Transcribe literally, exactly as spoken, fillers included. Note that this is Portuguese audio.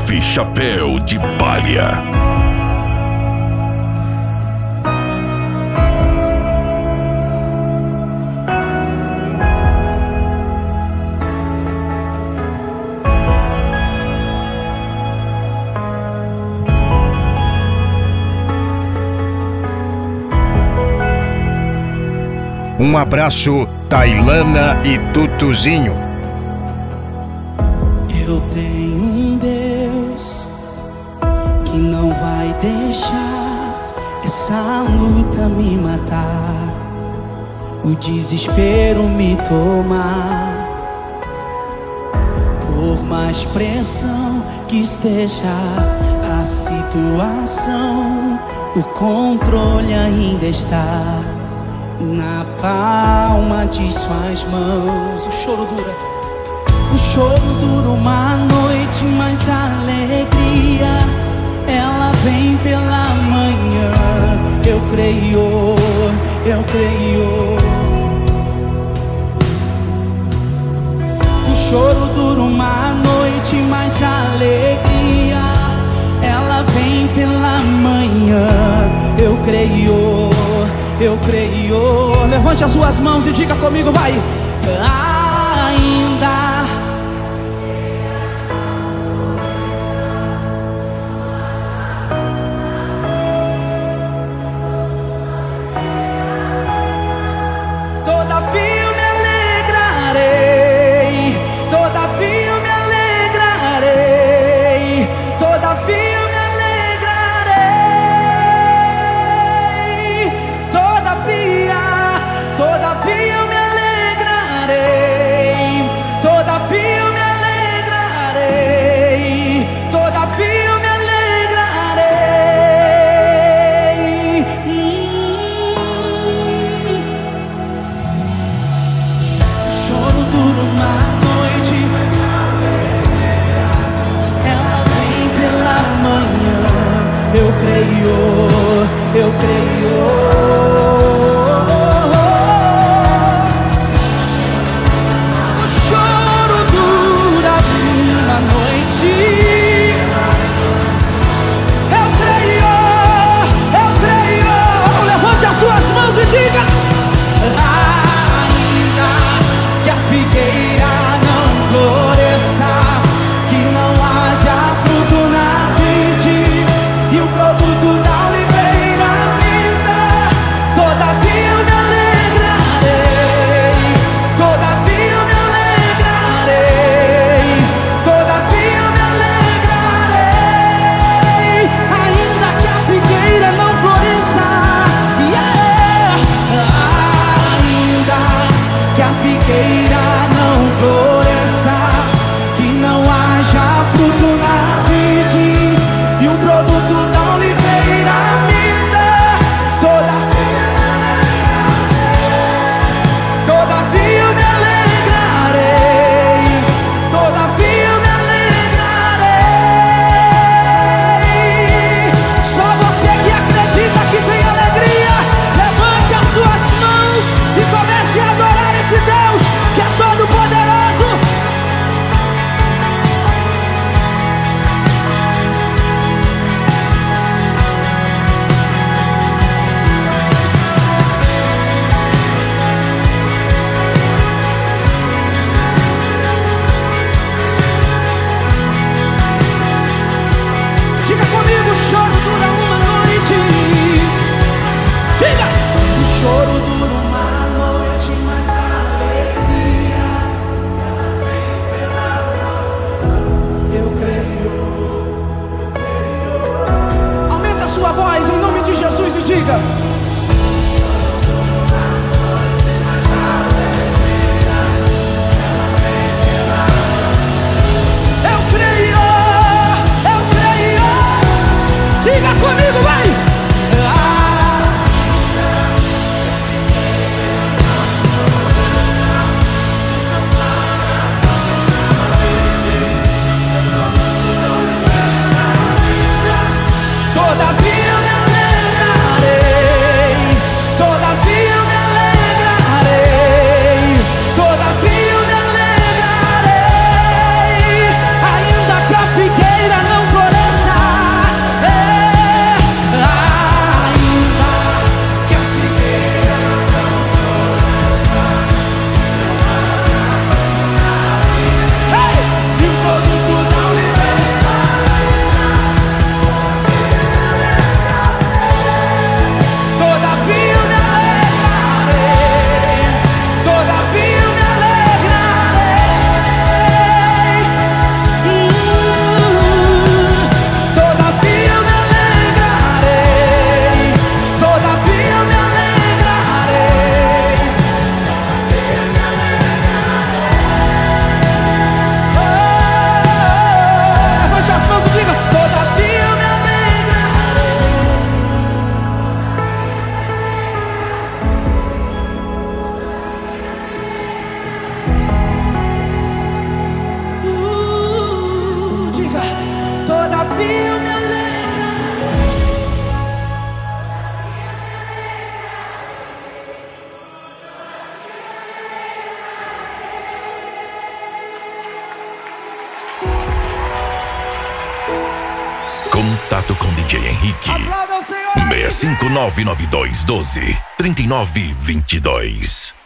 Chefe Chapéu de Palha. Um abraço, Tailana e Tutuzinho. Eu tenho um Deus que não vai deixar essa luta me matar, o desespero me tomar. Por mais pressão que esteja a situação, o controle ainda está na palma de suas mãos. O choro dura, o choro dura uma noite, mas a alegria ela vem pela manhã. Eu creio, eu creio. O choro dura uma noite, mas a alegria ela vem pela manhã. Eu creio, eu creio. Levante as suas mãos e diga comigo, vai. Ainda todavia eu me alegrarei, todavia eu me alegrarei, todavia eu me alegrarei, todavia, todavia eu me alegrarei. desafio me alegra. Contato com D J Henrique. Aplauda o Senhor aí, seis cinco nove nove dois um dois, três nove dois dois.